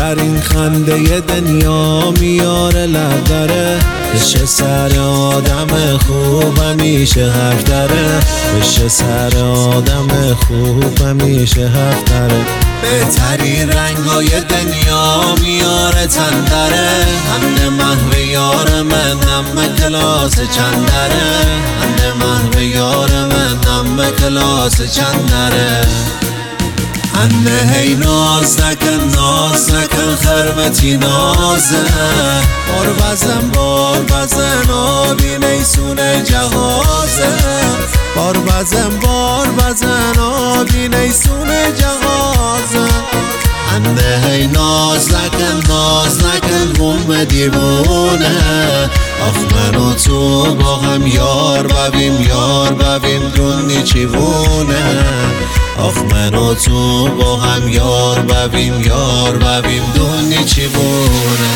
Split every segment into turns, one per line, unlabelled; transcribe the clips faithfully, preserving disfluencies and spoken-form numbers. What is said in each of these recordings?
بهترین خنده دنیا میاره لب داره. بشه سر آدم خوب همیشه حرف داره. بشه سر آدم خوب همیشه حرف داره. بهترین رنگای دنیا میاره تن داره. هم محو یار من هم کلاس چند داره. هم محو یار من هم کلاس چند داره. انه هی ناز نکن ناز نکن خرمتی نازه. بار بزن بار بزن آبی نیسون جهازه. بار بزن بار بزن آبی نیسون جهازه. انه هی ناز نکن ناز نکن بوم دیوونه. آخ من و تو با هم یار ببیم یار ببیم دونی چیوونه. آخ من و تو با هم یار ببیم یار ببیم دونی چیوونه.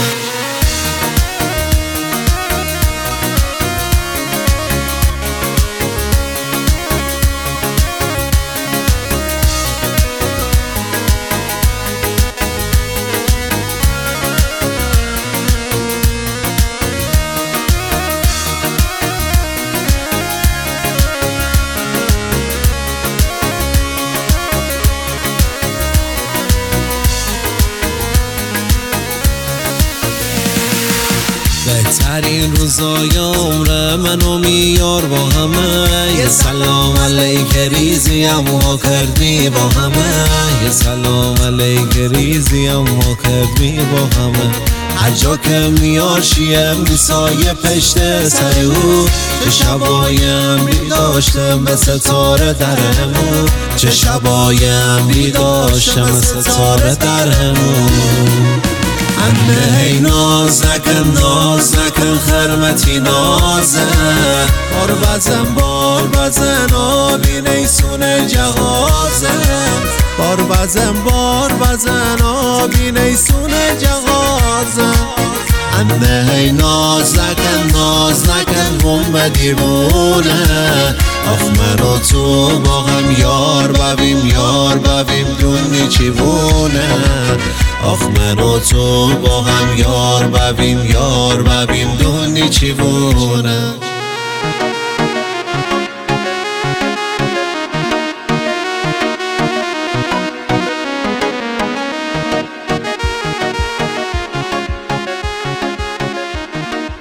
بهترین روزای عمر منو میار با همه. یه سلام علیک ریزی اما کردی با همه. یه سلام علیک ریزی اما کردی با همه. هر جا که میار شیم میسایه پشت سر او. چه شبای امری داشتم به ستاره در همون. چه شبای امری داشتم به ستاره در همون. انه هی ناز نکن ناز نکن خرمتی نازه. بار بزن بار بزن آبی نیسون جهازه. بار بزن بار بزن آبی نیسون جهازه. انه هی ناز نکن ناز نکن بوم دیوونه. آخ من و تو با هم یار ببیم یار ببیم دونی چیوونه. آخ من و تو با هم یار ببیم یار ببیم دونی چیوونه.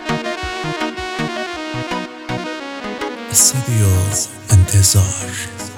استودیو انتظار.